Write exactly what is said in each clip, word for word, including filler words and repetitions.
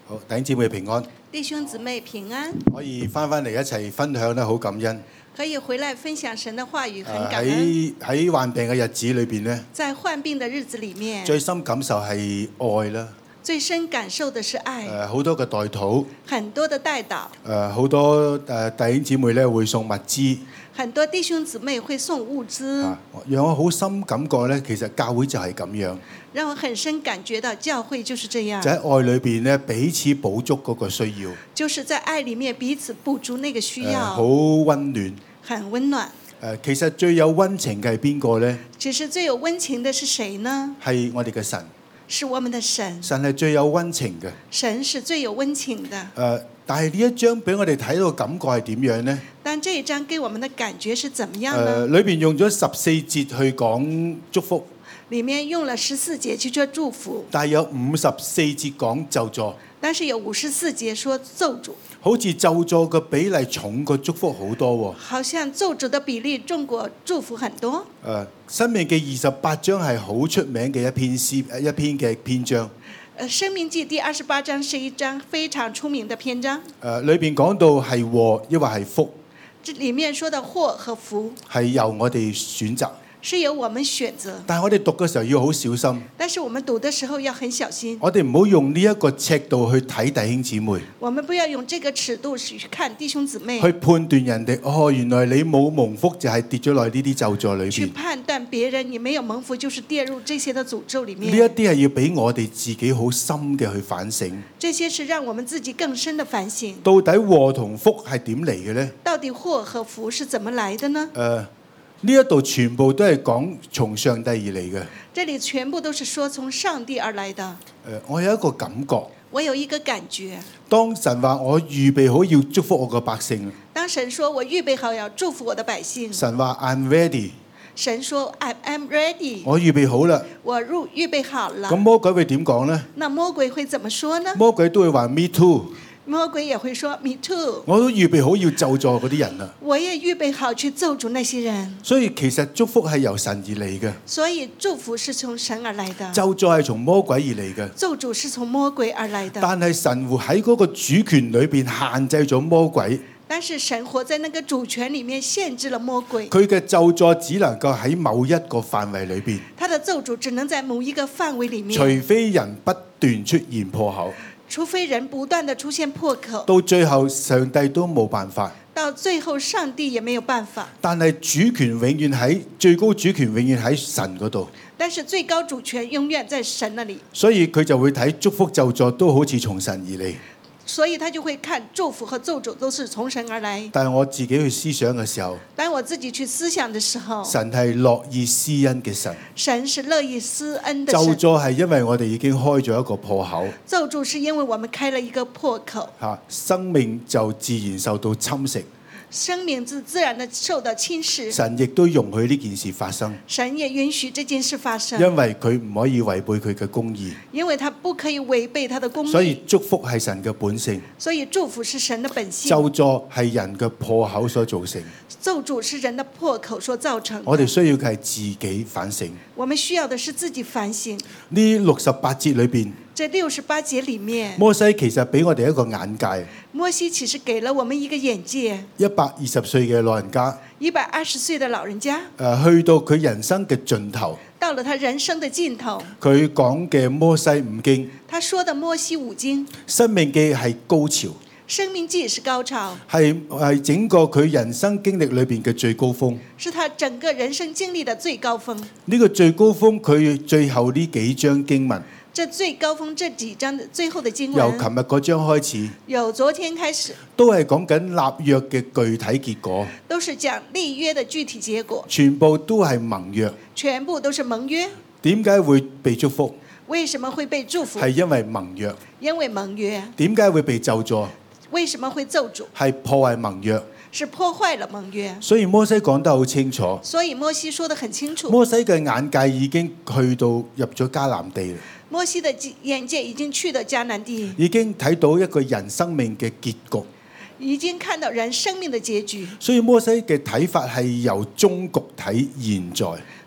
好，弟兄姊妹平安， 弟兄姊妹平安， 可以翻翻嚟一齊分享咧，好感恩。 可以回來分享神的話語，很誒感恩。 喺喺患病嘅日子裏邊咧， 在患病的日子裡面， 最深感受係愛啦。 最深感受的是愛。 誒好多嘅代禱， 很多的代禱， 誒好多誒弟兄姊妹咧會送物資， 很多弟兄姊妹會送物資， 啊，讓我好深感覺咧，其實教會就係咁樣， 讓我很深感覺到教會就是這樣， 就喺愛裏邊咧彼此補足嗰個需要， 就是在愛裡面彼此補足那個需誒好要， 温暖。 很溫暖。 誒其實最有温情嘅係邊個咧？ 其實最有溫情的是誰呢？ 係我哋嘅神， 是我們的神， 神係最有温情嘅。 神是最有溫情的。 誒，但係呢一章俾我哋睇到嘅感覺係點樣呢？ 但這一章給我們的感覺是怎麼樣誒， 呢？ 裏邊用咗十四節去講祝福， 裡面用了十四節去做祝福， 但係有五十四節講咒詛， 但是有五十四節說咒詛， 好似咒詛嘅比例重過祝福好多喎。 好像咒詛的比例重過祝福很多。 誒，申命記二十八章係好出名嘅一篇詩，一篇嘅篇章。 呃，《申命記》第二十八章是一章非常出名的篇章。 誒，裏邊講到係禍，抑或係福， 這裡面說的禍和福係由我哋選擇。 是由我們選擇， 但係我哋讀嘅時候要好小心， 但是我們讀的時候要很小心。 我哋唔好用呢一個尺度去睇弟兄姊妹， 我們不要用這個尺度去看弟兄姊妹， 去判斷人哋哦，原來你冇蒙福就係跌咗落呢啲咒詛裏去邊。 判斷別人你沒有蒙福就是跌入這些的詛咒裡面。 呢一啲係要俾我哋自己好深嘅去反省， 這些是讓我們自己更深的反省。 到底禍同福係點嚟嘅呢？ 到底禍和福是怎麼來的呢？ 誒、呃，呢一度全部都係講從上帝而嚟嘅。 這裡全部都是說從上帝而來的。 誒、呃，我有一個感覺， 我有一個感覺， 當神話我預備好要祝福我個百姓， 當神說我預備好要祝福我的百姓， 神話 I'm ready， 神說 I am ready， 我預備好啦。 我入預備好了。 咁魔鬼會點講呢？ 那魔鬼會怎麼說呢？ 魔鬼都會話 Me too， 魔鬼也會說 Me too， 我都預備好要咒詛嗰啲人啦。 我也預備好去咒詛那些人。 所以其實祝福係由神而嚟嘅， 所以祝福是從神而來的， 咒詛係從魔鬼而嚟嘅。 咒詛是從魔鬼而來的。 但係神活喺嗰個主權裏邊限制咗魔鬼， 但是神活在那個主權裡面，限制了魔鬼。 佢嘅咒詛只能夠喺某一個範圍裏邊， 他的咒詛只能在某一個範圍裡面， 除非人不斷出現破口， 除非人不斷地出現破口， 到最後上帝都冇辦法。 到最後上帝也沒有辦法。 但係主權永遠喺最高主權永遠喺神嗰度， 但是最高主權永遠在神那裡， 所以佢就會睇祝福咒詛都好似從神而嚟。 所以他就會看祝福和咒詛都是從神而來。 但係我自己去思想嘅時候， 當我自己去思想的時候， 神係樂意施恩嘅神， 神是樂意施恩的咒神。 詛係因為我哋已經開咗一個破口， 咒詛是因為我們開了一個破口， 嚇生命就自然受到侵蝕。 生命自自然的受到侵蝕。 神亦都容許呢件事發生， 神也允許這件事發生， 因為佢唔可以違背佢嘅公義， 因為他不可以違背他的公義。 所以祝福係神嘅本性， 所以祝福是神的本性， 咒詛係人嘅破口所造成。 咒詛是人的破口所造成的。 我哋需要嘅係自己反省。 我們需要的是自己反省。 呢六十八節裏邊， 這六十八節裡面， 摩西其實俾我哋一個眼界， 摩西其實給了我們一個眼界。 一百二十歲嘅老人家， 一百二十歲的老人家， 誒去到佢人生嘅盡頭， 到了他人生的盡頭， 佢講嘅摩西五經， 他說的摩西五經， 申命記係高潮， 生命記是高潮， 係係整個佢人生經歷裏邊嘅最高峰。 是他整個人生經歷的最高峰。 呢個最高峰，佢最後呢幾章經文， 這最高峰這幾章的最後的經由文， 琴日嗰章開始， 由昨天開始， 都係講緊立約嘅具體結果， 都是講立約的具體結果， 全部都係盟約。 全部都是盟約。 點解會被祝福？ 為什麼會被祝福？ 係因為盟約。 因為盟約。 點解會被咒詛？ 為什麼會咒詛？ 係破壞盟約。 是破壞了盟約。 所以摩西講得好清楚。 所以摩西說得很清楚。 摩西嘅眼界已經去到入咗迦南地啦。 摩西的眼界已經去到迦南地， 已經睇到一個人生命嘅結局， 已經看到人生命的結局。 所以摩西嘅睇法係由終局睇現在。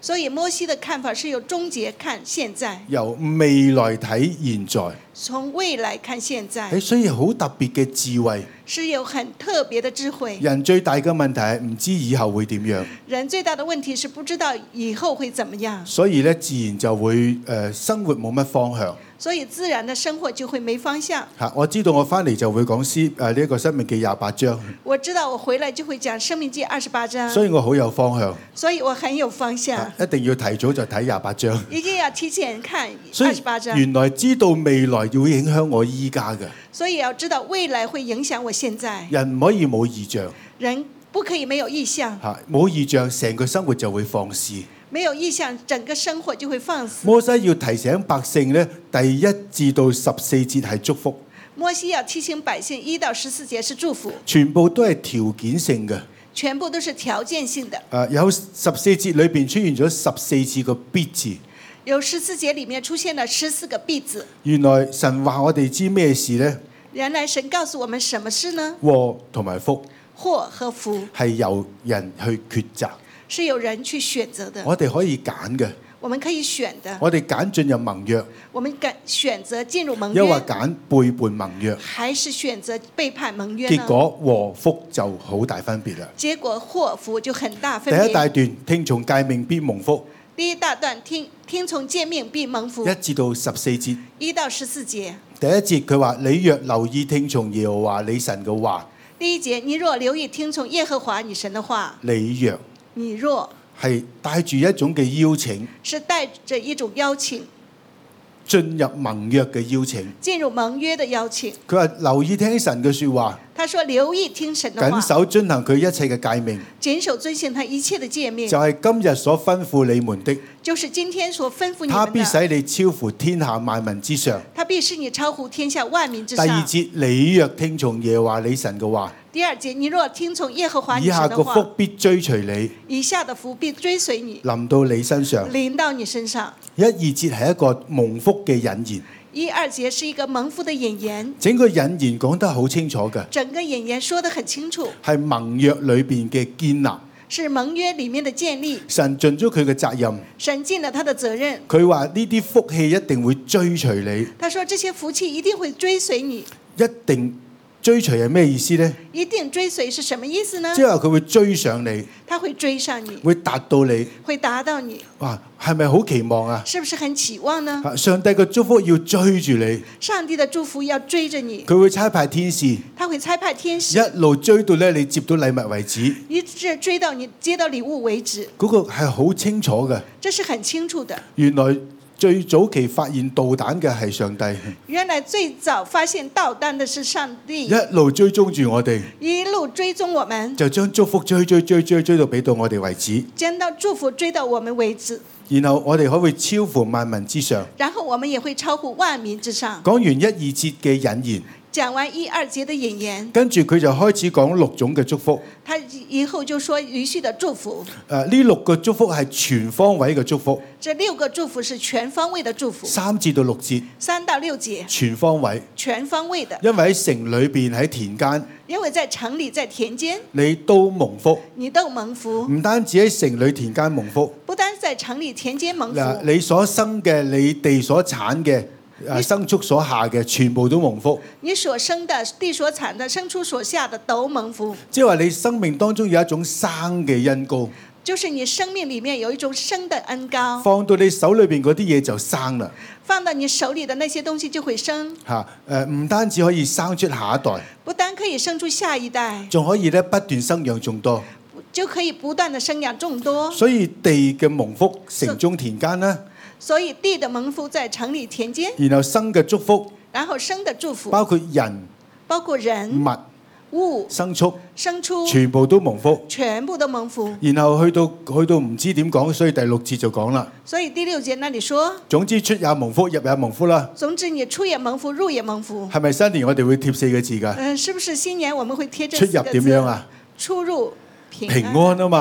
所以摩西的看法是由終結看現在， 由未來睇現在。 從未來看現在， 誒，所以好特別嘅智慧。 是有很特別的智慧。 人最大嘅問題係唔知以後會點樣， 人最大的問題是不知道以後會怎麼樣， 所以咧自然就會誒、呃、生活冇乜方向。 所以自然的生活就會沒方向。 嚇，我知道我翻嚟就會講詩誒呢一個申命記廿八章， 我知道我回來就會講申命記二十八章， 所以我好有方向。 所以我很有方向， 一定要提早就睇廿八章。 一定要提前看所以二十八章。 原來知道未來要影響我依家嘅， 所以要知道未來會影響我現在。 人唔可以冇異象， 人不可以沒有意向， 嚇冇異象，成個生活就會放肆。 沒有意向，整個生活就會放肆。 摩西要提醒百姓咧，第一至到十四節係祝福， 摩西要提醒百姓一到十四節是祝福， 全部都係條件性嘅。 全部都是條件性的。 誒有十四節裏邊出現咗十四次個必字， 有十四節裡面出現了十四個必字。 原來神話我哋知咩事呢？ 原來神告訴我們什麼事呢？ 禍同埋福， 禍和福係由人去抉擇， 是由人去選擇的。 我哋可以揀嘅， 我們可以選的。 我哋揀進入盟約， 我們揀選擇進入盟抑或約， 揀背叛盟約， 還是選擇背叛盟約呢？ 結果禍福就好大分別啦。 結果禍福就很大分別。 第一大段聽從誡命必蒙福， 第一大段聽聽從誡命必蒙福， 一至到十四節。 一到十四節。 第一節佢話：你若留意聽從耶和華你神嘅話， 第一節，你若留意聽從耶和華你神的話， 你若你若係帶住一種嘅邀請， 是帶着一種邀請， 進入盟約嘅邀請。 進入盟約的邀請。 佢話留意聽神嘅説話， 他說留意聽神的話， 謹守遵行佢一切嘅誡命， 謹守遵行他一切的誡命， 就係今日所吩咐你們的。 就是今天所吩咐你他們的。 必使你超乎天下萬民之上。 他必使你超乎天下萬民之上。 第二節，你若聽從耶和華你神嘅話， 第二節，你若聽從耶和華你以下神的話， 個福必追隨你， 以下的福必追隨你， 臨到你身上。 臨到你身上。 一二節係一個蒙福嘅引言， 一二節是一個蒙福的引言， 整個引言講得好清楚嘅， 整個引言說得很清楚， 係盟約裏邊嘅建立。 是盟約裡面的建立。 神盡咗佢嘅責任， 神盡了他的責任。 佢話呢啲福氣一定會追隨你， 他說這些福氣一定會追隨你。 一定追隨係咩意思呢？ 一定追隨是什麼意思呢？ 即係話佢會追上你， 他會追上你， 會達到你。 會達到你。 哇，係咪好期望啊？ 是不是很期望呢？ 上帝嘅祝福要追住你， 上帝的祝福要追着你， 佢會差派天使， 他會差派天使， 一路追到咧你接到禮物為止。 一直追到你接到禮物為止。 嗰個係好清楚嘅。 這是很清楚的。 原來最早期發現導彈嘅係上帝， 原來最早發現導彈的是上帝， 一路追蹤住我哋， 一路追蹤我們， 就將祝福追追追追追到俾到我哋為止。 將到祝福追到我們為止。 然後我哋可以超乎萬民之上。 然後我們也會超乎萬民之上。 講完一二節嘅引言， 講完一二節的引言， 跟住佢就開始講六種嘅祝福。 他以後就說餘續的祝福。 誒，呢六個祝福係全方位嘅祝福。 這六個祝福是全方位的祝福。 三至到六節， 三到六節， 全方位， 全方位的。 因為喺城裏邊喺田間， 因為在城裏在田間， 你都蒙福。 你都蒙福。 唔單止喺城裏田間蒙福， 不單在城裏田間蒙福。 嗱，你所生嘅、你地所產嘅、誒牲畜所下嘅，全部都蒙福。 你所生的、地所產的、牲畜所下的都蒙福。 即係話你生命當中有一種生嘅恩膏， 就是你生命裡面有一種生的恩膏， 放到你手裏邊嗰啲嘢就生啦。 放到你手裡的那些東西就會生。 嚇誒，唔單止可以生出下一代， 不單可以生出下一代， 仲可以咧不斷生養眾多。 就可以不斷的生養眾多。 所以地嘅蒙福，城中田間啦。 所以地的蒙福在城裡田間， 然後生嘅祝福， 然後生的祝福， 包括人、 包括人、 物、 物、 牲畜， 牲畜， 全部都蒙福。 全部都蒙福。 然後去到去到唔知點講，所以第六節就講啦。 所以第六節那裡說， 總之出也蒙福，入也蒙福啦。 總之你出也蒙福，入也蒙福。 係咪新年我哋會貼四個字㗎？ 嗯，是不是新年我們會貼這四個字？ 出入點樣啊？ 出入平安平安啊嘛。 出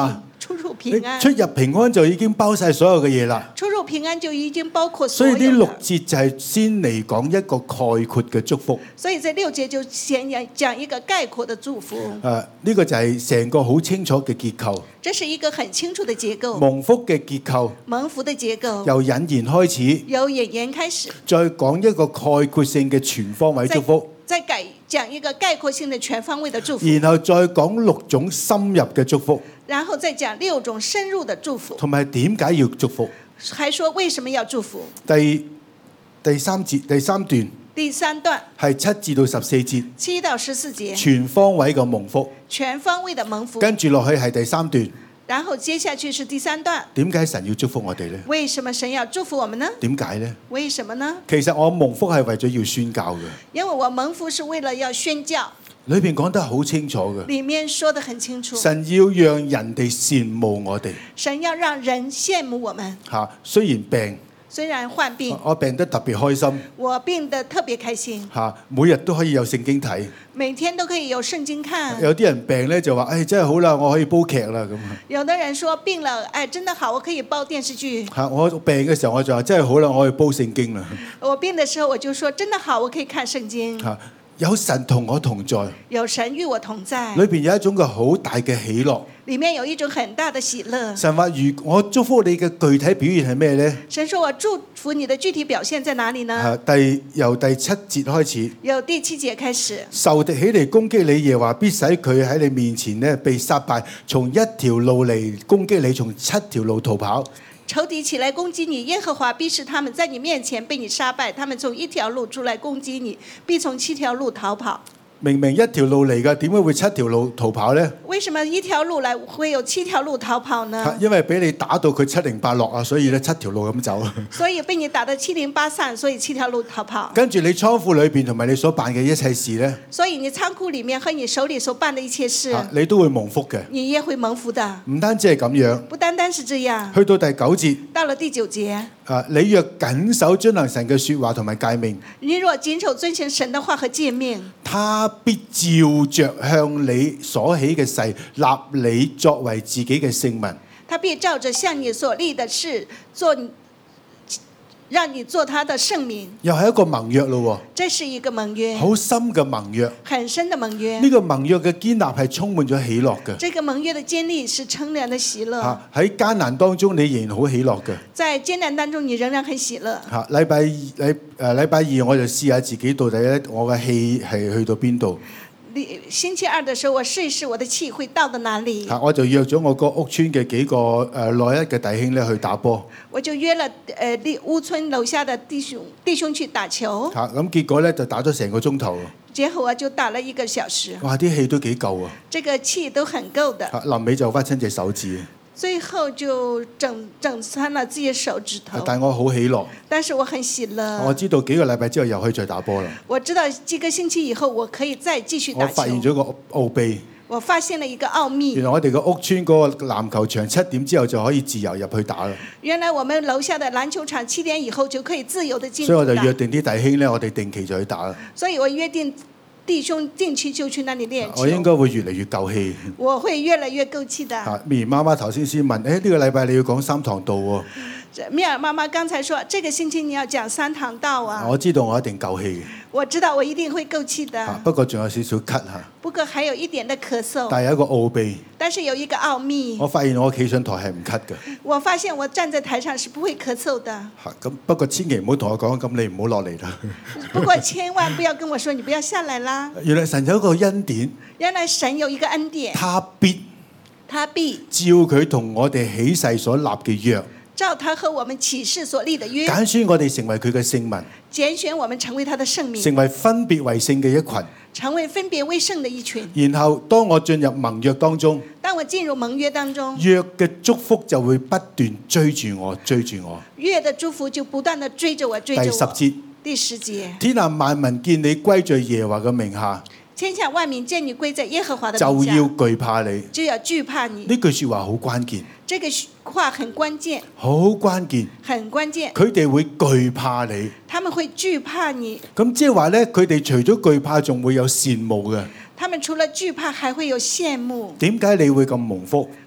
出入平安。 出入平安就已經包晒所有嘅嘢啦。 出入平安就已經包括所有的。 所以呢六節就係先嚟講一個概括嘅祝福。 所以這六節就先講一個概括的祝福。 誒、啊，呢、這個就係成個好清楚嘅結構。 這是一個很清楚的結構。 蒙福嘅結構。 蒙福的結構。 由引言開始。 由引言開始。 再講一個概括性嘅全方位祝福。 再改講一個概括性的全方位的祝福。 然後再講六種深入嘅祝福。 然後再講六種深入的祝福。 同埋點解要祝福？ 還說為什麼要祝福？ 第第三節第三段。 第三段係七至到十四節。 七到十四節。 全方位嘅蒙福。 全方位的蒙福。 跟住落去係第三段。 然後接下去是第三段。 點解神要祝福我哋呢？ 為什麼神要祝福我們呢？ 點解呢？ 為什麼呢？ 其實我蒙福係為咗要宣教嘅。 因為我蒙福是為了要宣教。 裏邊講得好清楚嘅。 裡面說得很清楚。 神要讓人哋羨慕我哋。 神要讓人羨慕我們。 嚇，雖然病。 雖然患病， 我病得特別開心。 我病得特別開心。 嚇，每日都可以有聖經睇。 每天都可以有聖經看。 有啲人病咧就話：，誒、哎、真係好啦，我可以煲劇啦咁。 有的人說病了，誒、哎、真的好，我可以煲電視劇。 嚇，我病嘅時候我就話：真係好啦，我可以煲聖經啦。 我病嘅時候我就說：真的好，我可以看聖經。 嚇，有神同我同在。 有神與我同在。 裏邊有一種嘅好大嘅喜樂。 裡面有一種很大的喜樂。 神話：如我祝福你嘅具體表現係咩呢？ 神說我祝福你的具體表現在哪裡呢？ 第由第七節開始。 由第七節開始。 仇敵起嚟攻擊你，耶和華必使佢喺你面前呢被殺敗，從一條路嚟攻擊你，從七條路逃跑。 仇敵起來攻擊你，耶和華必使他們在你面前被你殺敗，他們從一條路出來攻擊你，必從七條路逃跑。 明明一條路嚟㗎，點解會七條路逃跑呢？ 為什麼一條路來會有七條路逃跑呢？ 因為俾你打到佢七零八落啊，所以咧七條路咁走。 所以被你打得七零八散，所以七條路逃跑。 跟住你倉庫裏邊同埋你所辦嘅一切事呢？ 所以你倉庫裡面和你手裡所辦的一切事， 你都會蒙福嘅。 你也會蒙福的。 唔單止係咁樣， 不單單是這樣。 去到第九節， 到了第九節。 啊！你若謹守遵行神嘅説話同埋誡命， 你若謹守遵行神的話和誡命， 他必照着向你所起嘅誓，立你作為自己嘅聖民。 他必照着向你所立的事做。讓你做他的聖民， 又係一個盟約咯。 這是一個盟約， 好深嘅盟約， 很深的盟約。 呢個盟約嘅堅立係充滿咗喜樂嘅。 這個盟約的堅立是充滿了喜樂。 嚇，喺艱難當中你仍然好喜樂嘅。 在艱難當中你仍然很喜樂。 嚇，禮拜禮誒禮拜二我就試下自己到底咧，我嘅氣係去到邊度？ 星期二的時候，我試一試我的氣會到到哪裡。 我就約咗我個屋村嘅幾個誒內一嘅弟兄咧去打波。 我就約了誒屋村樓下的弟兄弟兄去打球。 嚇，咁結果咧就打咗成個鐘頭。 結果我就打了一個小時。 哇！啲氣都幾夠啊！ 這個氣都很夠的。 嚇，臨尾就屈親隻手指。 最後就整整傷了自己的手指頭。 但我好喜樂。 但是我很喜樂。 我知道幾個禮拜之後又可以再打波啦。 我知道幾個星期以後我可以再繼續打球。 我發現咗個奧秘。 我發現了一個奧秘。 原來我哋個屋村嗰個籃球場七點之後就可以自由入去打啦。 原來我們樓下的籃球場七點以後就可以自由地進入。 所以我就約定啲弟兄咧，我哋定期就去打啦。 所以我約定弟兄定期就去那裡練球。 我應該會越嚟越夠氣。 我會越來越夠氣的。 啊，咪媽媽頭先先問，誒、哎、呢、這個禮拜你要講三堂道喎。 米爾媽媽剛才說，這個星期你要講三堂道啊。 我知道我一定夠氣嘅。 我知道我一定會夠氣的。 啊、不過仲有少少咳嚇。 不過還有一點的咳嗽。 但係有一個奧秘。 但是有一個奧秘。 我發現我企上台係唔咳嘅。 我發現我站在台上是不會咳嗽的。 嚇，咁不過千祈唔好同我講，咁你唔好落嚟啦。 不過千萬不要跟我說，你不要下來啦。 原來神有一個恩典。 原來神有一個恩典。 他必。 他必。 照佢同我哋起誓所立嘅約。 照他和我們起誓所立的約， 揀選我哋成為佢嘅聖民， 揀選我們成為他的聖民， 成為分別為聖嘅一群， 成為分別為聖的一群。 然後當我進入盟約當中， 當我進入盟約當中， 約嘅祝福就會不斷追住我，追住我。 約的祝福就不斷地追着我，追着我。 第十節， 第十節， 天下萬民見你歸在耶和華嘅名下， 天下萬民見你歸在耶和華的名下， 就要懼怕你， 就要懼怕你。 呢句說話好關鍵。 這個話很關鍵， 好關鍵， 很關鍵。 佢哋會懼怕你， 他們會懼怕你。 咁即係話咧，佢哋除咗懼怕，仲會有羨慕嘅。 他們除了懼怕，還會有羨慕。 點解你會咁蒙福？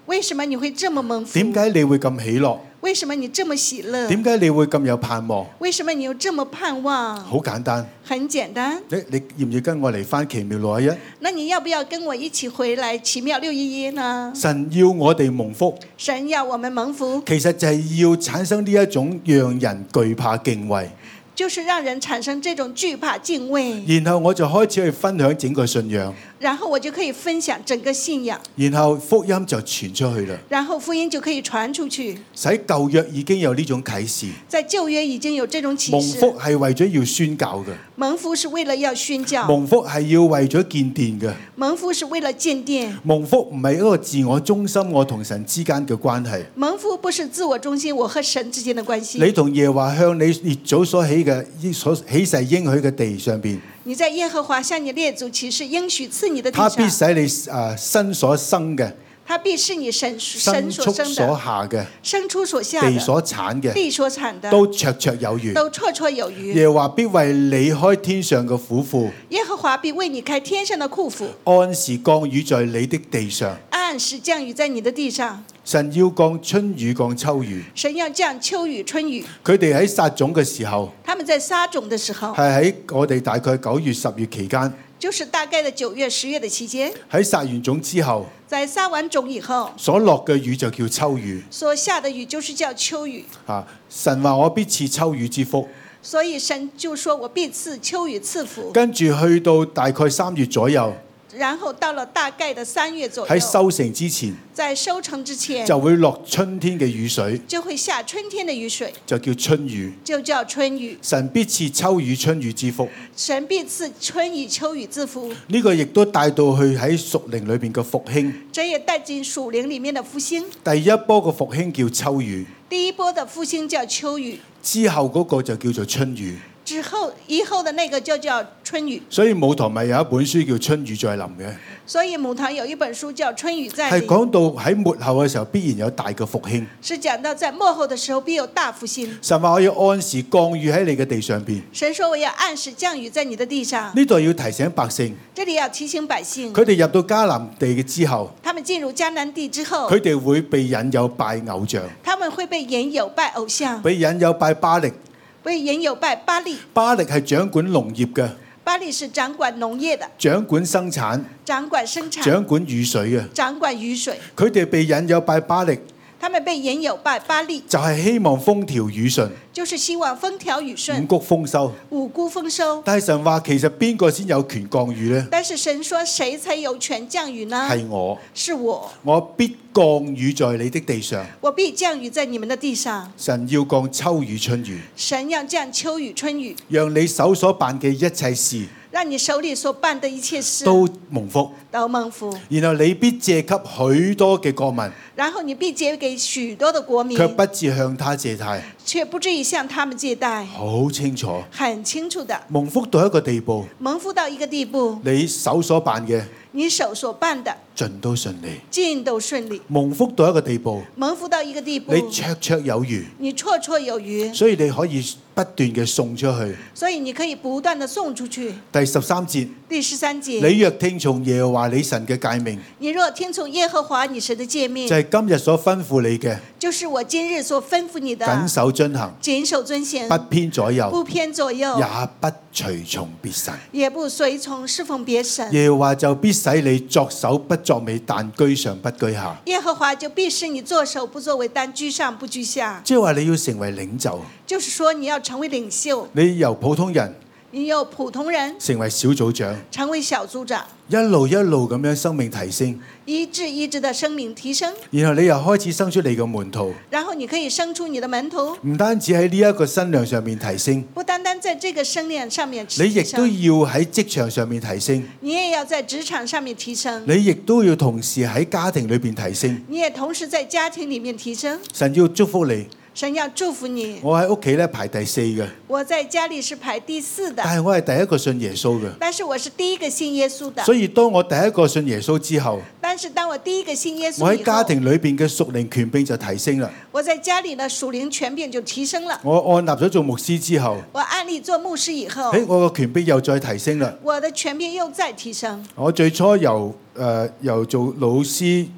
為什麼你會這麼蒙福？ 點解你會咁喜樂？ 為什麼你這麼喜樂？ 點解你會咁有盼望？ 為什麼你有這麼盼望？ 好簡單， 很簡單。 你你要唔要跟我嚟翻奇妙六一一？ 那你要不要跟我一起回來奇妙六一一呢？ 神要我哋蒙福， 神要我們蒙福， 其實就係要產生呢一種讓人懼怕敬畏。 就是讓人產生這種懼怕敬畏。 然後我就開始去分享整個信仰， 然後我就可以分享整個信仰， 然後福音就傳出去啦。 然後福音就可以傳出去。 喺舊約已經有呢種啟示， 在舊約已經有這種啟示。 蒙福係為咗要宣教嘅， 蒙福是為了要宣教。 蒙福係要為咗建殿嘅， 蒙福是為了建殿。 蒙福唔係一個自我中心我同神之間嘅關係。 蒙福不是自我中心我和神之間的關係。 你同耶和華向你列祖所起嘅所起誓應許嘅地上邊， 你在耶和華向你列祖起誓應許賜你的地他上， 必使你誒身所生嘅， 他必是你神神牲畜所生所的， 下嘅， 牲畜所下的， 地所產嘅， 地所產的， 都綽綽有餘。 都綽綽有餘。 耶和華必為你開天上嘅府庫， 耶和華必為你開天上的庫府， 按時降雨在你的地上。 按時降雨在你的地上。 神要降春雨降秋雨， 神要降秋雨春雨。 佢哋喺撒種嘅時候， 他們在撒種的時候， 係喺我哋大概九月十月期間， 就是大概的九月十月的期間。 喺撒完種之後， 在撒完種以後， 所落嘅雨就叫秋雨。 所下的雨就是叫秋雨。 啊，神話我必賜秋雨之福。 所以神就說我必賜秋雨賜福。 跟住去到大概三月左右， 然後到了大概的三月左右， 喺收成之前， 在收成之前就會落春天嘅雨水， 就會下春天的雨水， 就叫春雨。 就叫春雨。 神必賜秋雨春雨之福。 神必賜春雨秋雨之福。 呢個亦都帶到去喺屬靈裏邊嘅復興。 這也帶進屬靈裡面的復興。 第一波嘅復興叫秋雨， 第一波的復興叫秋雨， 之後嗰個就叫做春雨。 之後以後的那個就叫春雨。 所以舞堂咪有一本書叫《春雨再臨》嘅。 所以母堂有一本書叫《春雨再臨》， 係講到喺末後嘅時候必然有大嘅復興。 是講到在末後的時候必有大復興。 神話我要按時降雨喺你嘅地上邊。 神說我要按時降雨在你的地上。 呢度要提醒百姓， 這裡要提醒百姓， 佢哋入到迦南地嘅之後， 他們進入迦南地之後， 佢哋會被引誘拜偶像， 他們會被引誘拜偶像， 被引誘拜巴力。 被引誘拜巴力。 巴力係掌管農業嘅， 巴力是掌管農業的， 掌管生產， 掌管生產， 掌管雨水嘅。 掌管雨水。 佢哋被引誘拜巴力， 他們被引誘拜巴力， 就係希望風調雨順， 就是希望風調雨五順， 穀豐收。 五穀豐收。 但係神話其實邊個先有權降雨呢？ 但是神說誰才有權降雨呢？ 係我， 是我， 我必降雨在你的地上。 我必降雨在你們的地上。 神要降秋雨春雨， 神要降秋雨春雨， 讓你手所辦嘅一切事讓你手裡所辦的一切事都蒙福。 都蒙福。 然後你必借給許多嘅國民， 然後你必借給許多的國民， 卻不至向他借貸。 卻不至於向他們借貸。 好清楚， 很清楚的， 蒙福到一個地步， 蒙福到一個地步， 你手所辦嘅你手所辦的盡都順利。 盡都順利。 蒙福到一個地步， 蒙福到一個地步， 你綽綽有餘， 你綽綽有餘， 所以你可以不斷嘅送出去。 所以你可以不斷的送出去。 第十三節， 第十三節， 你若聽從耶和華你神嘅誡命， 你若聽從耶和華你神的誡命， 就係今日所吩咐你嘅， 就是我今日所吩咐你的， 謹守遵行， 謹守遵行， 不偏左右， 不偏左右， 也不隨從別神。 也不隨從侍奉別神。 耶和華就必使你作首不作尾，但居上不居下。 耶和華就必使你作首不作尾，但居上不居下。 即係話你要成為領袖， 就是說你要成為領袖， 你由普通人你由普通人成為小組長， 成為小組長， 一路一路咁樣生命提升， 一致一致的生命提升。 然後你又開始生出你嘅門徒， 然後你可以生出你的門徒， 唔單止喺呢一個身量上面提升， 不單單在這個生量上面提升， 你亦都要喺職場上面提升， 你也要在職場上面提升， 你亦都要同時喺家庭裏邊提升。 你也同時在家庭裡面提升。 神要祝福你， 神要祝福你。 我喺屋企咧排第四嘅， 我在家裡是排第四的， 但係我係第一個信耶穌嘅。 但是我是第一個信耶穌的。 所以當我第一個信耶穌之後， 但是當我第一個信耶穌以後， 我喺家庭裏邊嘅屬靈權柄就提升啦。 我在家裡的屬靈權柄就提升了。 我按立咗做牧師之後， 我按立做牧師以後， 誒我個權柄又再提升啦。 我的權柄又再提升。 我最初由誒、呃、由做老師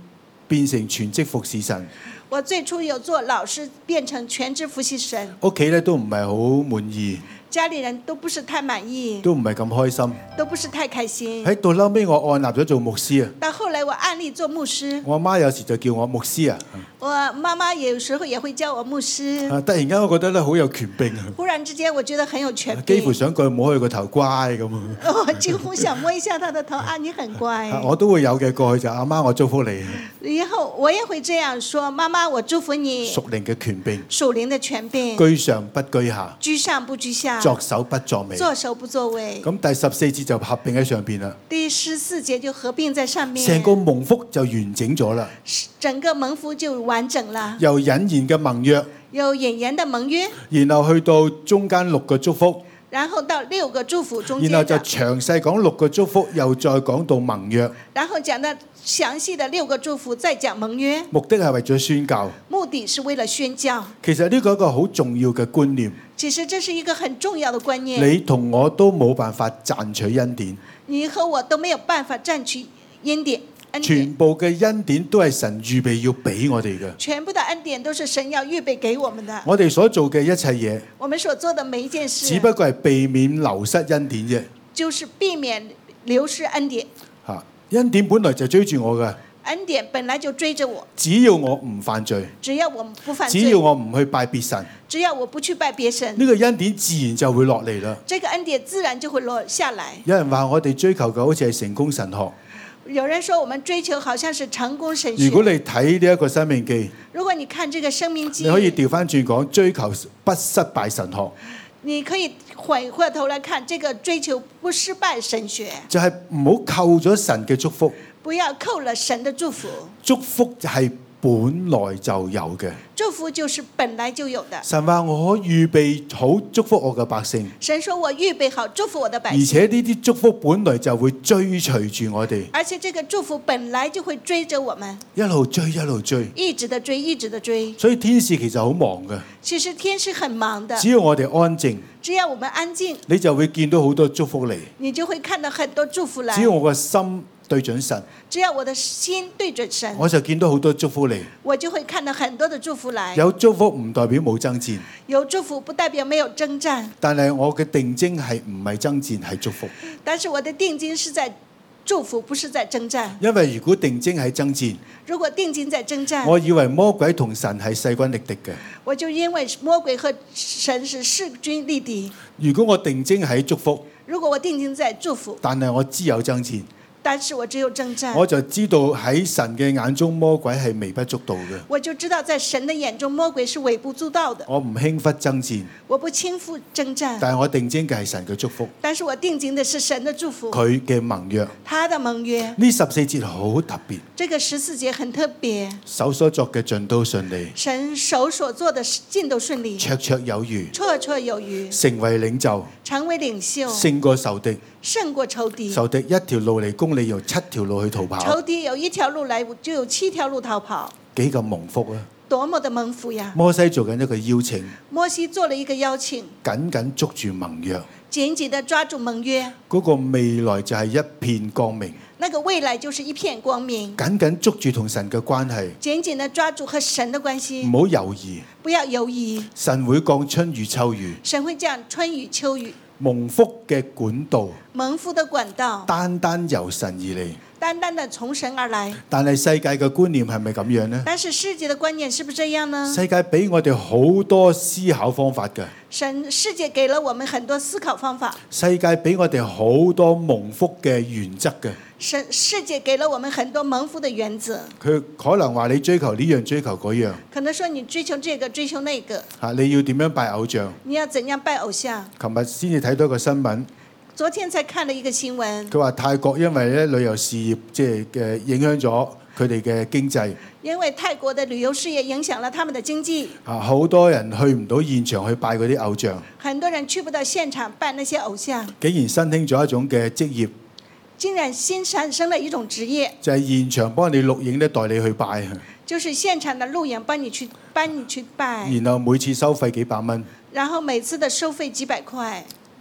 變成全職服侍神。 我最初有做老師，變成全職服侍神。 屋企咧都唔係好滿意， 家裡人都不是太滿意， 都唔係咁開心。 都不是太開心。 喺到後尾我按立咗做牧師啊， 到後來我按立做牧師， 我阿媽有時就叫我牧師啊。 我媽媽有時候也會叫我牧師。 啊！突然間我覺得咧好有權柄啊， 忽然之間我覺得很有權柄， 幾乎想過去摸佢個頭，乖咁啊。 我幾乎想摸一下他的頭啊，你很乖。 啊我都會有嘅，過去就阿媽我祝福你。 然後我也會這樣說，媽媽我祝福你。 屬靈嘅權柄， 屬靈的權柄， 居上不居下， 居上不居下， 作首不作尾。 作首不作尾。 咁第十四節就合併喺上邊啦， 第十四節就合併在上面， 成個蒙福就完整咗啦。 整個蒙福就完整了。 由引言嘅盟約， 有引言的盟約， 然後去到中間六個祝福， 然後到六個祝福中間， 然後就詳細講六個祝福，又再講到盟約。 然後講到詳細的六個祝福，再講盟約。 目的係為咗宣教， 目的是為了宣教。 其實呢個係一個好重要嘅觀念。 其實這是一個很重要的觀念。 你同我都冇辦法賺取恩典， 你和我都沒有辦法賺取恩典。 全部嘅恩典都係神預備要俾我哋嘅。 全部的恩典都是神要預備給我們的。 我哋所做嘅一切嘢， 我們所做的每一件事， 只不過係避免流失恩典啫。 就是避免流失恩典。 吓，恩典本來就追住我嘅。 恩典本來就追着我。 只要我唔犯罪， 只要我不犯罪， 只要我唔去拜別神， 只要我不去拜別神， 呢個恩典自然就會落嚟啦。 這個恩典自然就會落下來。 有人話我哋追求嘅好似係成功神學。 有人說我們追求好像是成功神學。 如果你睇呢一個生命記， 如果你看這個生命記， 你可以調翻轉講追求不失敗神學。 你可以回過頭來看這個追求不失敗神學， 就係唔好扣咗神嘅祝福。 不要扣了神的祝福。 祝福係本來就有嘅， 祝福就是本來就有的。 神話我預備好祝福我嘅百姓， 神說我預備好祝福我的百姓， 而且呢啲祝福本來就會追隨住我哋， 而且這個祝福本來就會追着我們， 一路追一路追， 一直的追，一直的追。 所以天使其實好忙嘅。 其實天使很忙的， 只要我哋安靜， 只要我們安靜， 你就會見到好多祝福嚟。 你就會看到很多祝福來。 只要我個心對準神， 只要我的心對準神， 我就見到好多祝福嚟。 我就會看到很多的祝福來。 有祝福唔代表冇爭戰， 有祝福不代表沒有征戰。 但係我嘅定睛係唔係爭戰，係祝福。 但是我的定睛是在祝福，不是在征戰。 因為如果定睛係爭戰， 如果定睛在征戰， 我以為魔鬼同神係勢均力敵嘅。 我就因為魔鬼和神是勢均力敵。 如果我定睛喺祝福， 如果我定睛在祝福， 但係我知有爭戰， 但是我只有征戰， 我就知道喺神嘅眼中魔鬼係微不足道嘅。 我就知道在神的眼中魔鬼是微不足道的。 我唔輕忽爭戰， 我不輕忽征戰， 但係我定睛嘅係神嘅祝福， 但是我定睛的是神的祝福， 佢嘅盟約。 他的盟約。 呢十四節好特別， 這個十四節很特別， 手所作嘅盡都順利， 神手所做的盡都順利， 綽綽有餘， 綽綽有餘， 成為領袖， 成為領袖， 勝過仇敵。 勝過仇敵， 仇敵一條路嚟攻你，用七條路去逃跑。 仇敵有一條路來，就有七條路逃跑， 幾咁蒙福啊！ 多麼的蒙福呀！ 摩西做緊一個邀請， 摩西做了一個邀請， 緊緊捉住盟約， 緊緊地抓住盟約， 嗰個未來就係一片光明。 那個未來就是一片光明。 緊緊捉住同神嘅關係， 緊緊地抓住和神的關係， 唔好猶豫， 不要猶豫。 神會降春雨秋雨， 神會降春雨秋雨。 蒙福嘅管道， 蒙福的管道， 單單由神而嚟， 單單的從神而來。 但係世界嘅觀念係咪咁樣呢？ 但是世界的觀念是不是這樣呢？ 世界俾我哋好多思考方法嘅， 神世界給了我們很多思考方法。 世界俾我哋好多蒙福嘅原則嘅。 神世界給了我們很多蒙福的原則。 佢可能話你追求呢樣追求嗰樣， 可能說你追求這個追求那個。 嚇，你要點樣拜偶像？ 你要怎樣拜偶像？ 琴日先至睇到一個新聞， 昨天才看了一個新聞。 佢話泰國因為咧旅遊事業即係嘅影響咗佢哋嘅經濟。 因為泰國的旅遊事業影響了他們的經濟。 啊，好多人去唔到現場去拜嗰啲偶像。 很多人去不到現場拜那些偶像。 竟然新興咗一種嘅職業。 竟然新產生了一種職業， 就係現場幫你錄影咧，代你去拜。 就是現場的錄影幫你去幫你去拜。 然後每次收費幾百蚊。 然後每次的收費幾百塊。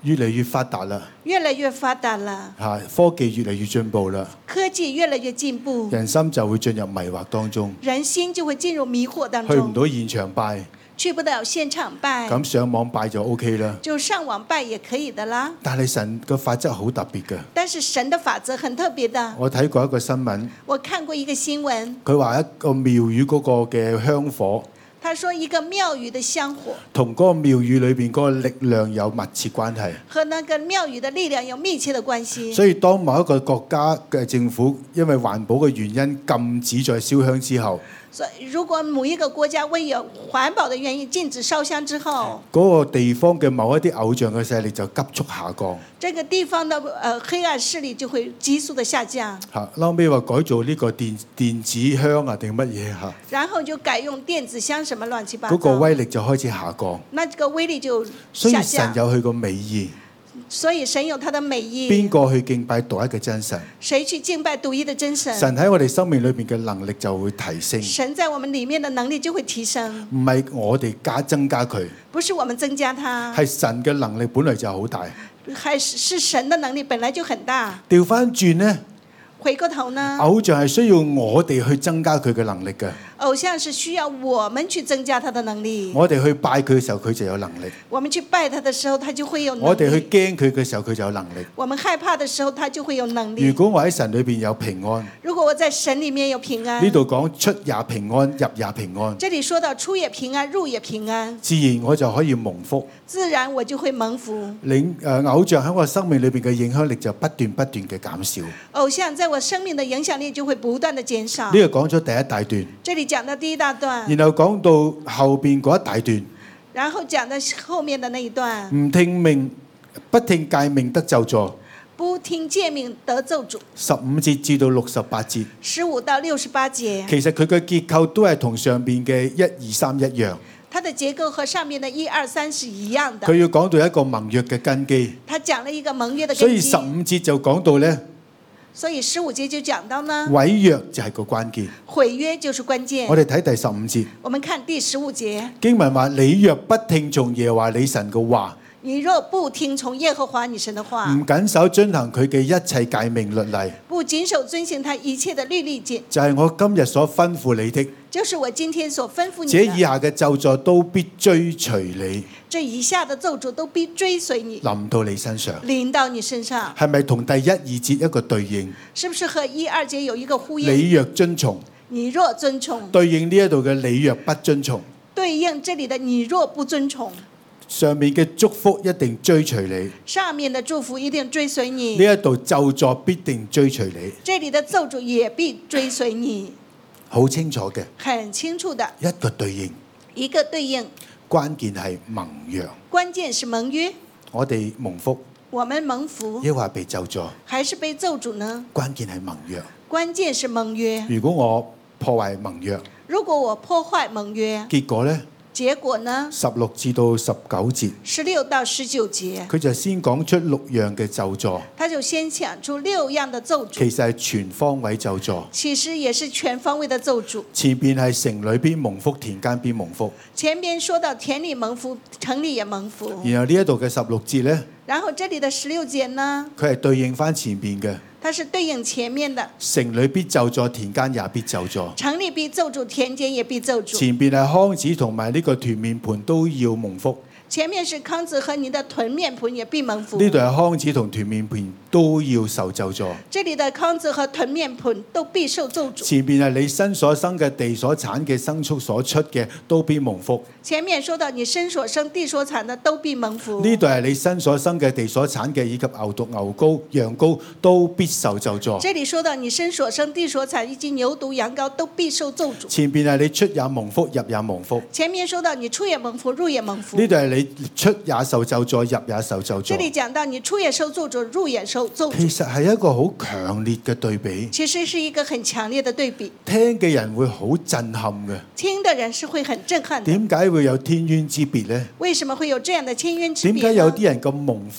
越嚟越發達啦， 越來越發達了， 嚇科技越嚟越進步啦， 科技越來越進步， 人心就會進入迷惑當中， 人心就會進入迷惑當去唔中， 到現場拜， 去不了現場拜， 咁上網拜就 O K 啦。 就上網拜也可以的啦。 但係神嘅法則好特別嘅， 但是神的法則很特別的。 我睇過一個新聞， 我看過一個新聞， 佢話一個廟宇嗰個嘅香火， 他說一個廟宇的香火同嗰個廟宇裏邊嗰個力量有密切關係。 和那個廟宇的力量有密切的關係。 所以當某一個國家嘅政府因為環保嘅原因禁止再燒香之後， 所以如果某一個國家為有環保的原因禁止燒香之後， 嗰個地方嘅某一啲偶像嘅勢力就急速下降。 這個地方的呃黑暗勢力就會急速的下降。 嚇，後尾話改做呢個電電子香啊定乜嘢嚇， 然後就改用電子香，什麼亂七八糟。 嗰個威力就開始下降。 那這個威力就所以下神降。 有佢個美意， 所以神有他的美意。 邊個去敬拜獨一嘅真神？ 誰去敬拜獨一的真神？ 神喺我哋生命裏邊嘅能力就會提升， 神在我們裡面的能力就會提升， 唔係我哋加增加佢， 不是我們增加它， 係神嘅能力本來就好大。 還是是神的能力本來就很大。 調翻轉呢， 回過頭呢， 偶像係需要我哋去增加佢嘅能力嘅。 偶像是需要我們去增加他的能力。 我哋去拜佢嘅時候，佢就有能力； 我們去拜他的時候，他就會有能力。 我哋去驚佢嘅時候，佢就有能力。 我們害怕的時候，他就會有能力。 如果我喺神裏邊有平安， 如果我在神裡面有平安， 呢度講出也平安，入也平安， 這裡說到出也平安，入也平安， 自然我就可以蒙福。 自然我就會蒙福。 領誒偶像喺我生命裏邊嘅影響力就不斷不斷嘅減少。 偶像在我生命的影響力就會不斷的減少。 呢個講咗第一大段， 這裡講到第一大段。 然後講到後邊嗰一大段， 然後講到後面的那一段， 唔聽命不聽誡命得咒詛。 不聽誡命得咒詛。 十五節至到六十八節， 十五到六十八節， 其實佢嘅結構都係同上邊嘅一二三一樣。 它的結構和上面的一二三是一樣的。 佢要講到一個盟約嘅根基， 他講了一個盟約的所根基。 以十五節就講到呢， 所以十五節就講到呢， 毀約就係個關鍵。 毀約就是關鍵。 我哋睇第十五節， 我們看第十五節， 經文話：你若不聽從耶和華你神嘅話， 你若不聽從耶和華你神的話， 唔謹守遵行佢嘅一切誡命律例， 不謹守遵行他一切的律例誡， 就係我今日所吩咐你的。 就是我今天所吩咐你這以的。 下嘅咒詛都必追隨你， 這以下的咒詛都必追隨你， 臨到你身上。 臨到你身上， 係咪同第一二節一個對應？ 是不是和一二節有一個呼應？ 你若遵從， 你若遵從， 對應呢一度嘅你若不遵從， 對應這裡的你若不遵從， 上面嘅祝福一定追隨你， 上面的祝福一定追隨你， 呢一度咒詛必定追隨你， 這裡的咒詛也必追隨你， 好清楚嘅很清楚的一個對應。 一個對應， 關鍵係盟約， 關鍵是盟約。 我哋蒙福， 我們蒙福抑或被咒詛， 還是被咒詛呢？ 關鍵係盟約。 關鍵是盟約。 如果我破壞盟約， 如果我破壞盟約， 結果呢？ 結果呢？ 十六至到十九節， 十六到十九節， 佢就先講出六樣嘅咒詛， 他就先講出六樣的咒詛， 其實係全方位咒詛。 其實也是全方位的咒詛。 前邊係城裏邊蒙福，田間邊蒙福。 前邊說到田裏蒙福，城裏也蒙福。 然後呢一度嘅十六節呢， 然後這裡的十六節呢， 佢係對應翻前邊嘅。 它是對應前面的， 城裏必咒詛，田間也必咒詛。 城裏必咒詛，田間也必咒詛。 前邊係康子同埋呢個團面盤都要蒙福。 前面是康子和你的臀面盤也必蒙福。 呢度係康子同團面盤都要受咒詛。 這裡的康子和臀面盤都必受咒詛。 前邊係你身所生嘅地所產嘅牲畜所出嘅都必蒙福。 前面說到你身所生地所產的都必蒙福。 呢度係你身所生嘅地所產嘅以及牛犢牛羔羊羔都必受咒詛。 這裡說到你身所生地所產以及牛犢羊羔都必受咒詛。 前邊係你出也蒙福，入也蒙福。 前面說到你出也蒙福，入也蒙福。 呢度係你出也受咒詛，入也受咒詛。 這裡講到你出也受咒詛，入也受咒詛。 其實係一個好強烈嘅對比。 其實是一個很強烈的對比。 聽嘅人會好震撼嘅。 聽的人是會很震撼的。 點解會有天淵之別呢？ 為什麼會有這樣的天淵之別呢？ 點解有啲人咁蒙福？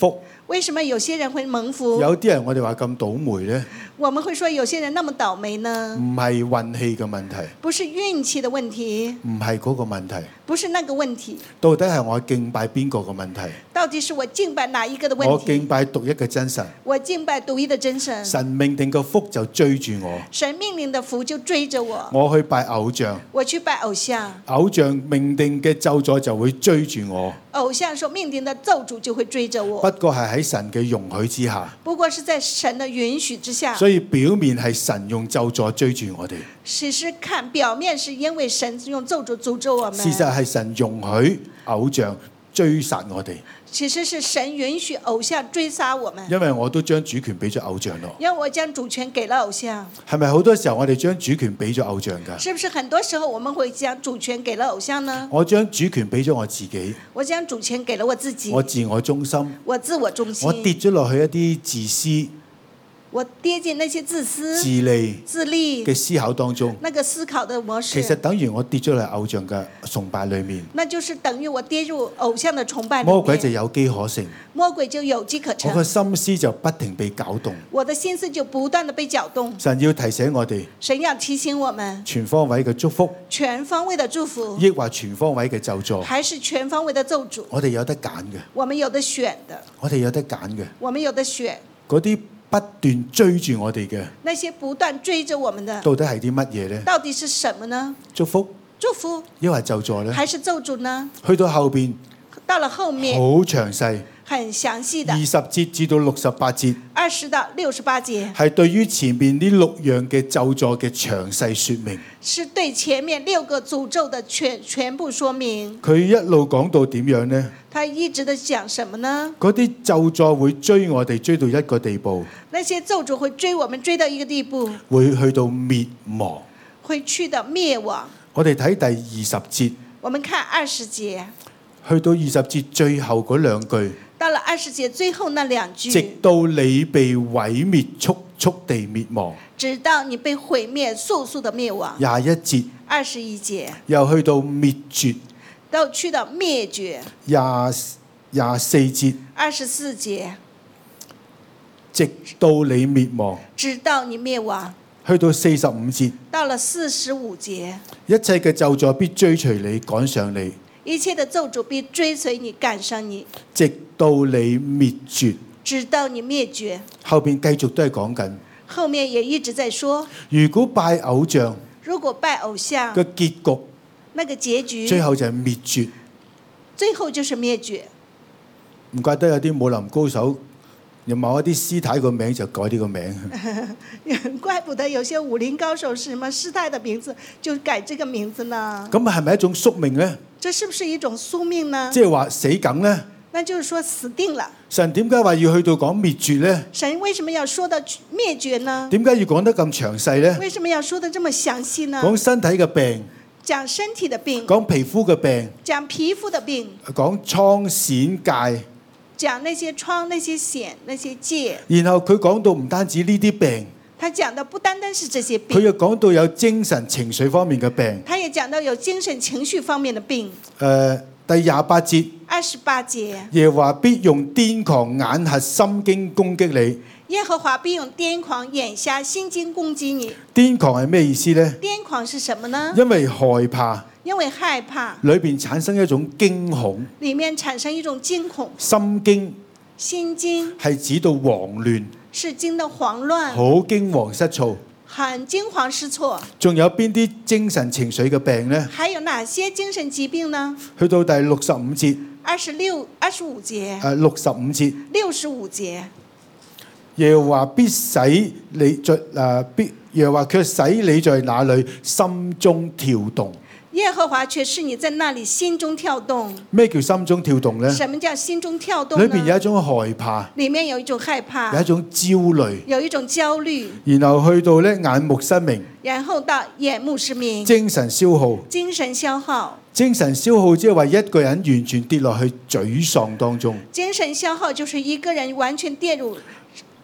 為什麼有些人會蒙福？ 有啲人我哋話咁倒霉呢， 我們會說有些人那麼倒霉呢？ 唔係運氣嘅問題， 不是運氣的問題， 唔係嗰個問題， 不是那個問題。 到底係我敬拜邊個嘅問題？ 到底是我敬拜哪一個的問題？ 我敬拜獨一嘅真神， 我敬拜獨一的真神。 神命定個福就追住我， 神命令的福就追着我。 我去拜偶像， 我去拜偶像， 偶像命定嘅咒詛就會追住我。 偶像所命定的咒詛就會追着我。 不過係喺神嘅容許之下， 不過是在神的允許之下。 所以表面係神用咒詛追住我哋， 其實看表面是因為神用咒詛詛咒我們， 事實係神容許偶像追殺我哋。 其實是神允許偶像追殺我們， 因為我都將主權俾咗偶像咯。 因為我將主權給了偶像。 係咪好多時候我哋將主權俾咗偶像㗎？ 是不是很多時候我們會將主權給了偶像呢？ 我將主權俾咗我自己， 我將主權給了我自己， 我自我中心， 我自我中心， 我跌咗落去一啲自私、 我跌進那些自私、 自利自利嘅思考當中。 那個思考的模式， 其實等於我跌咗落偶像嘅崇拜裏面， 那就是等於我跌入偶像的崇拜裏面。 魔鬼就有機可乘， 魔鬼就有機可乘。 我個心思就不停被攪動， 我的心思就不斷地被攪動。 神要提醒我哋， 神要提醒我們， 全方位嘅祝福， 全方位的祝福， 抑或全方位嘅咒詛， 還是全方位的咒詛？ 我哋有得揀嘅， 我們有得選的， 我哋有得揀嘅。 我們有得選。 嗰啲不斷追住我哋嘅， 那些不斷追着我們的， 到底係啲乜嘢呢？ 到底是什麼呢？ 祝福， 祝福， 抑或咒詛呢？ 還是咒詛呢？ 去到後邊， 到了後面， 好詳細， 很詳細的， 二十節至到六十八節， 二十到六十八節， 係對於前面呢六樣嘅咒詛嘅詳細說明。 是對前面六個詛咒的全全部說明。 佢一路講到點樣呢？ 他一直的講什麼呢？ 嗰啲咒詛會追我哋追到一個地步， 那些咒詛會追我們追到一個地步， 會去到滅亡。 會去到滅亡。 我哋睇第二十節， 我們看二十節， 去到二十節最後嗰兩句， 到了二十節最後那兩句， 直到你被毀滅，速速地滅亡。 直到你被毀滅，速速的滅亡。 廿一節， 二十一節， 又去到滅絕。 到去到滅絕。 廿廿四節， 二十四節， 直到你滅亡。 直到你滅亡。 去到四十五節， 到了四十五節， 一切嘅咒詛必追隨你，趕上你， 一切的咒詛必追隨你，趕上你， 直到你滅絕。 直到你滅絕。 後邊繼續都係講緊， 後面也一直在說， 如果拜偶像如果拜偶像嘅結局， 那個結局最後就係滅絕。 最後就是滅絕。 唔怪得有啲武林高手，有某一啲師太個名就改呢個名。 怪不得有些武林高手是什麼師太的名字就改這個名字呢？ 咁係咪一種宿命呢？ 這是不是一種宿命呢？ 即係話死梗呢？ 那就是說死定了。 神點解話要去到講滅絕呢？ 神為什麼要說到滅絕呢？ 點解要講得咁詳細呢？ 為什麼要說得這麼詳細呢？ 講身體嘅病， 講身體的病， 講皮膚嘅病， 講皮膚的病， 講瘡癬疥， 講那些瘡、那些癬、那些疥。 然後佢講到唔單止呢啲病， 他講的不單單是這些佢病， 又講到有精神情緒方面嘅病。 他也講到有精神情緒方面的病。 誒、呃，第廿八節， 二十八節， 耶和華必用癲狂、眼瞎、心經攻擊你。 耶和華必用癲狂、眼瞎、心經攻擊你。 癲狂係咩意思呢？ 癲狂是什麼呢？ 因為害怕， 因為害怕， 裏邊產生一種驚恐。 裡面產生一種驚恐。 心經心經係指到慌亂， 是經的慌亂， 好驚惶失措。 很驚惶失措。 仲有邊啲精神情緒嘅病呢？ 還有哪些精神疾病呢？ 去到第六十五節， 二十六、二十五節， 誒六十五節， 六十五節， 耶和華必使你在誒必耶和華卻使你在那裡心中跳動。 耶和華卻是你在那裡心中跳動。 咩叫心中跳動呢？ 什麼叫心中跳動呢？ 裏邊有一種害怕， 裡面有一種害怕， 有一種焦慮， 有一種焦慮， 然後去到咧眼目失明， 然後到眼目失明， 精神消耗。 精神消耗。 精神消耗即係話一個人完全跌落去沮喪當中。 精神消耗就是一個人完全跌入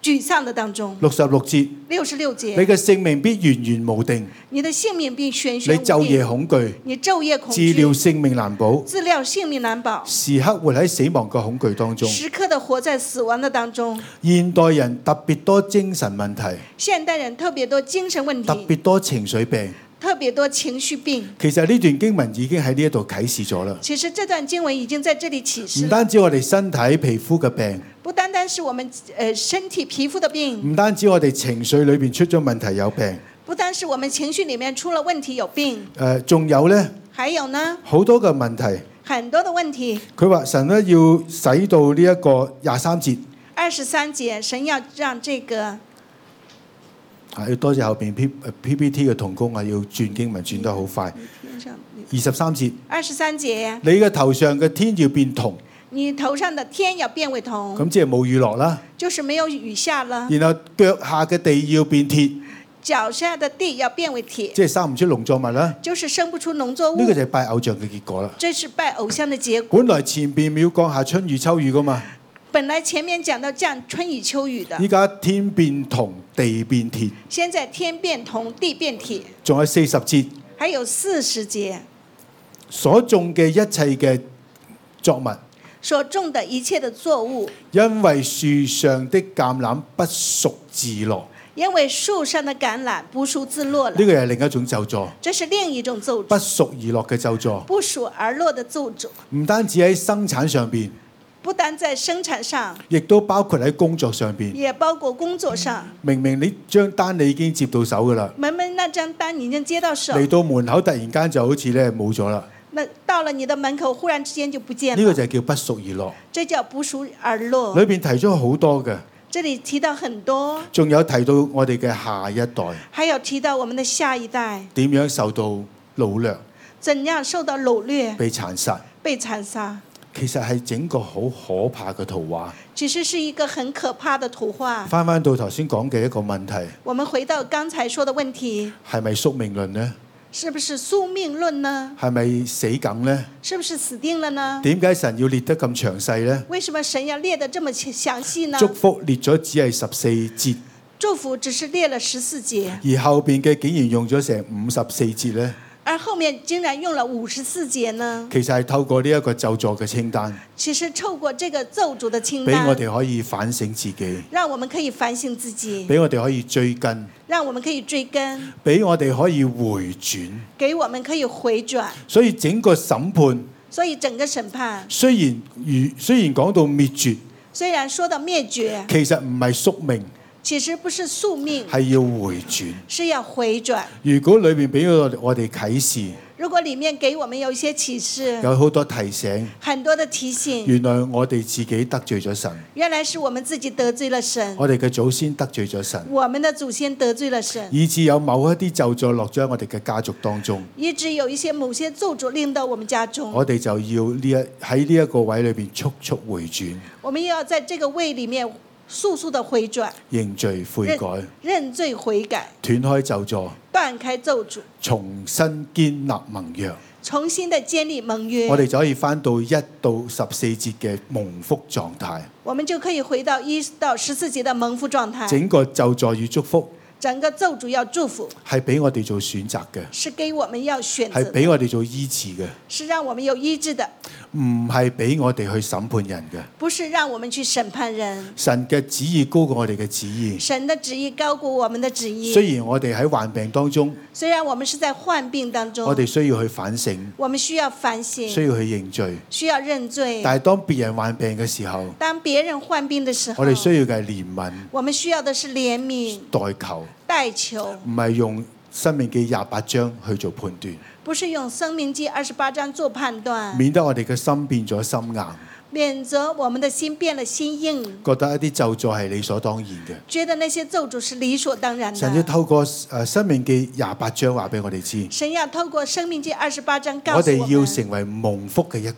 沮喪的當中。 六十六節， 六十六你節， 嘅性命必懸懸無定， 你的性命必懸懸你無晝夜定， 恐懼， 你晝夜恐懼， 治療性命難保， 治療性命難保， 時刻活喺死亡嘅恐懼當中。 時刻的活在死亡的當中。 現代人特別多精神問題， 現代人特別多精神問特題， 別多情緒病。 特別多情緒病。 其實呢段經文已經喺呢一度啟示咗啦。 其實這段經文已經在這裡啟示了， 唔單止我哋身體皮膚嘅病， 不單單是我們呃身體皮膚的病， 唔單止我哋情緒裏邊出咗問題有病， 不單是我們情緒裡面出了問題有病， 誒、呃，仲有呢還有呢好多嘅問題。 很多的問題。 佢話神咧要使到呢一個廿三節， 二十三節，神要讓這個。 啊，要多謝後邊 P P P T 嘅同工啊，要轉經文轉得好快。二十三節， 二十三節， 你嘅頭上嘅天要變銅， 你頭上的天要變為銅， 咁即係冇雨落啦。 就是沒有雨下了。 然後腳下嘅地要變鐵， 腳下的地要變為鐵， 即係生唔出農作物啦。 就是生不出農作物。 呢個就係拜偶像嘅結果啦。 這是拜偶像的結果。 本來前邊要降下春雨秋雨噶嘛， 本來前面講到降春雨秋雨的， 依家天變銅，地變鐵。 現在天變銅，地變鐵。 仲有四十節， 還有四十節， 所種嘅一切嘅作物， 所種的一切的作物， 因為樹上的橄欖不熟自落。 因為樹上的橄欖不熟自落了。 呢個係另一種咒詛， 這是另一種咒不詛， 熟而落嘅咒詛。 不熟而落的咒詛， 唔單止喺生產上邊， 不單在生產上， 亦都包括喺工作上邊。 也包括工作上。 明明你張單你已經接到手噶啦， 明明那張單你已經接到手， 嚟到門口突然間就好似咧冇咗啦。 那到了你的門口，忽然之間就不見了。 呢個就叫不熟而落。 這叫不熟而落。 裏邊提咗好多嘅， 這裡提到很多， 仲有提到我哋嘅下一代還有提到我們的下一代點樣受到擄掠、 怎樣受到擄掠、 被殘殺。 被殘殺。 其實係整個好可怕嘅圖畫。 其實是一個很可怕的圖畫。 翻翻到頭先講嘅一個問題， 我們回到剛才說的問題， 係咪宿命論呢？ 是不是宿命論呢？ 係咪死梗呢？ 是不是死定了呢？ 點解神要列得咁詳細呢？ 為什麼神要列得這麼詳細呢？ 祝福列咗只係十四節， 祝福只是列了十四節， 而後邊嘅竟然用咗成五十四節呢？ 而後面竟然用了五十四節呢？ 其實係透過呢一個咒詛嘅清單， 其實透過這個咒詛的清俾單， 我哋可以反省自己， 讓我們可以反省自己， 俾我哋可以追根， 讓我們可以追根， 俾我哋可以回轉。 給我們可以回轉。 所以整個審判所以整個審判雖然如雖然講到滅絕， 雖然說到滅絕， 其實唔係宿命， 其實不是宿命， 係要回轉。 是要回轉。 如果裏面俾我我哋啟示， 如果裡面給我們有一些啟示， 有好多提醒， 很多的提醒， 原來我哋自己得罪咗神， 原來是我們自己得罪了神， 我哋嘅祖先得罪咗神， 我們的祖先得罪了神， 以致有某一啲咒詛落咗喺我哋嘅家族當中， 以致有一些某些咒詛令到我們家中， 我哋就要呢一喺呢一個位裏邊速速回轉， 我們要在這個位裡面速速的回轉， 認罪悔改， 認，認罪悔改， 斷開咒詛， 斷開咒詛， 重新建立盟約， 重新的建立盟約， 我哋就可以翻到一到十四節嘅蒙福狀態， 我們就可以回到一到十四節的蒙福狀態。 整個咒詛與祝福整個咒詛要祝福， 係俾我哋做選擇嘅， 是給我們要選擇係的， 俾我哋做醫治嘅， 是讓我們有醫治的， 唔係俾我哋去審判人嘅。 不是讓我們去審判人。 神嘅旨意高過我哋嘅旨意。 神的旨意高過我們的旨意。 雖然我哋喺患病當中， 雖然我們是在患病當中， 我哋需要去反省， 我們需要反省， 需要去認罪。 需要認罪。 但係當別人患病嘅時候， 當別人患病的時候， 我哋需要嘅係憐憫、 我們需要的是憐憫、 代求， 代求， 唔係用申命記廿八章去做判斷， 不是用申命記二十八章做判斷， 免得我哋嘅心變咗心硬， 免則我們的心變了心硬， 覺得一啲咒詛係理所當然嘅。 覺得那些咒詛是理所當然的。 神要透過誒申命記廿八章話俾我哋知， 神要透過申命記二十八章告訴我我哋們， 要成為蒙福嘅一群。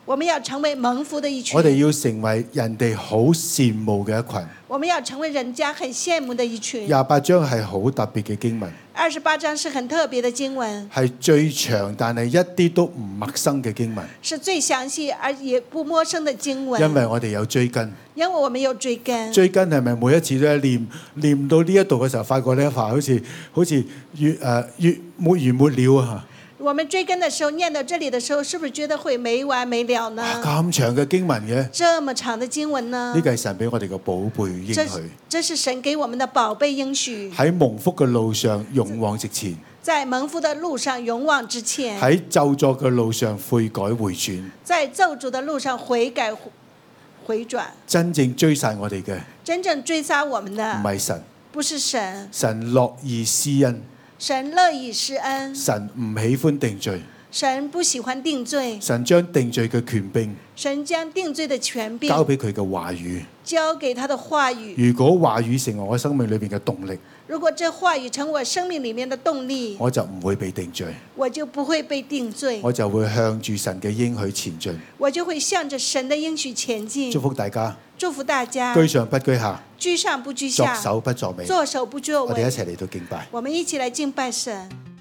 我們要成為蒙福的一群。 我哋要成為人哋好羨慕嘅一群。 我們要成為人家很羨慕的一群。 廿八章係好特別嘅經文。 二十八章是很特別的經文， 係最長但係一啲都唔陌生嘅經文。 是最詳細而也不陌生的經文。 因為我哋有追根。 因為我們有追根。 追根係咪每一次都念念到呢一度嘅時候，發覺呢話好似好似越誒、呃、越沒完沒了啊！ 我們追根的時候，念到這裡的時候，是不是覺得會沒完沒了呢？ 咁長嘅經文嘅， 這麼長的經文呢？ 呢個係神俾我哋嘅寶貝應許。 這是神給我們的寶貝應許。 喺蒙福嘅路上勇往直前。 在蒙福的路上勇往直前。 喺咒詛嘅路上悔改回轉。在咒詛的路上悔改回轉。 真正追殺我哋嘅， 真正追殺我們的唔係神， 不是神。 神樂意施恩。 神樂意施恩。 神唔喜歡定罪。 神不喜歡定罪。 神將定罪嘅權柄， 神將定罪的權柄交俾佢嘅話語， 交給他的話語。 如果話語成為我生命裏面嘅動力， 如果這話語成為我生命裏面的動力， 我就唔會被定罪， 我就不會被定罪， 我就會向住神嘅應許前進， 我就會向着神的應許前進。 祝福大家， 祝福大家， 居上不居下， 居上不居下， 作首不作尾， 作首不作尾。 我哋一齊嚟到敬拜， 我們一起來敬拜神。